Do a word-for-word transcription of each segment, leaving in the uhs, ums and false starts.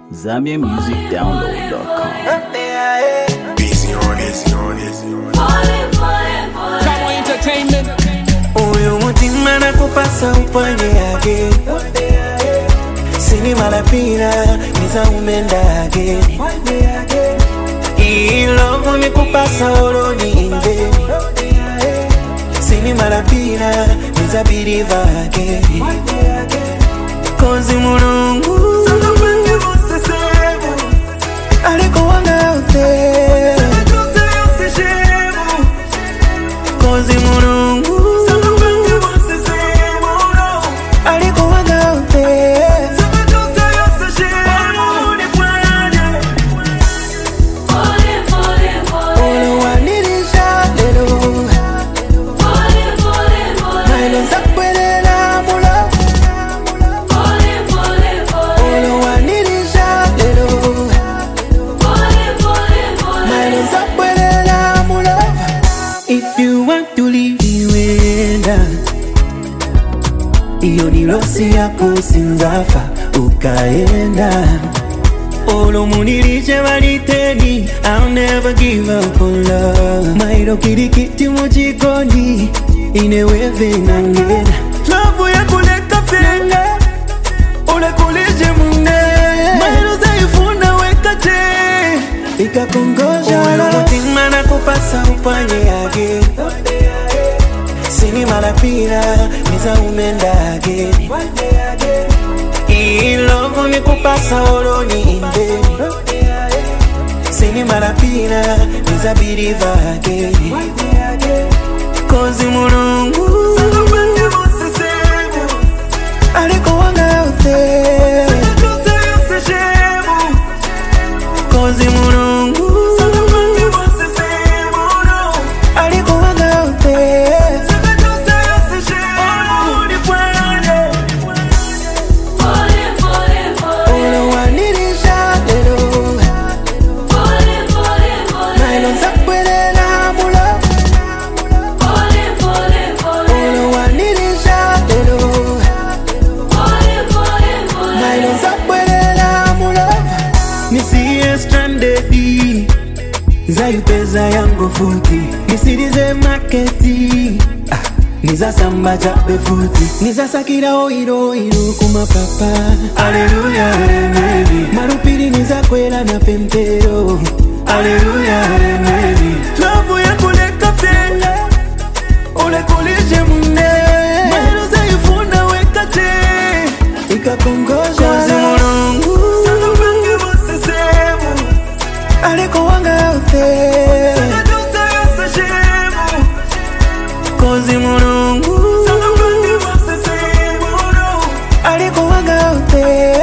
Zambia Music Download dot com. Busy on it, on it. Kama Entertainment. Uyu mutima nakupasa upande yake, sini malapina niza umendage. I love nikupasa oroni inve, sini malapina niza birivage. Kozi mulungu aliko wanga out there, kozi mulungu aliko wanga out there. Olo wanilisha lelo, nailo nzakwelela mula. Olo wanilisha lelo, nailo nzakwelela mula. If you want to leave iwenda, iyo ni losi yako sinzafa ukaenda. Olo munirije valiteni, I'll never give up on love. Mairo kirikiti mujikoni, ineweve nangena. Love ya kuleka fenga, ole kulije mune. Mairo zaifuna wekache, ika kongoja. Olo mutima nakupasa upanye yake, sini malapina niza umendage. I love nikupasa oroni inve, sini malapina niza birivage. Kozi mulungu aliko wanga out there, kozi mulungu aliko wanga out there. Olo wanilisha lelo, nailo nzakwelela mula. Olo wanilisha lelo, nailo nzakwelela mula. Nisiye stranded, nzayupeza yango futi. Nisirize maketi, ah, niza samba chape futi. Niza sakira oiro oiro kumapapa. Aleluya, amen. Marupiri niza kwela na pempero. Aleluya, amen. Love ya kuleka fenga, ole kulije mune. Mairo zaifuna wekache, ika kongoja. Kozi mulungu aliko wanga out there, kozi mulungu aliko wanga out there.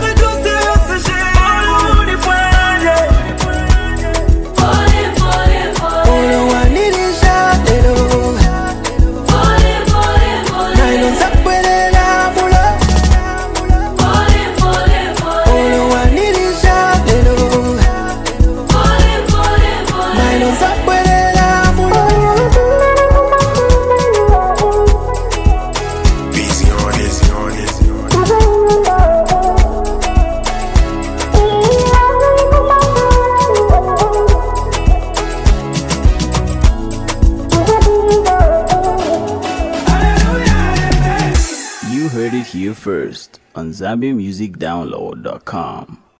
Olo wanilisha lelo, nailo nzakwelela mula. Olo wanilisha lelo, nailo nzakwelela mula. Busy on it, on it. You heard it here first on Zambia Music Download dot com.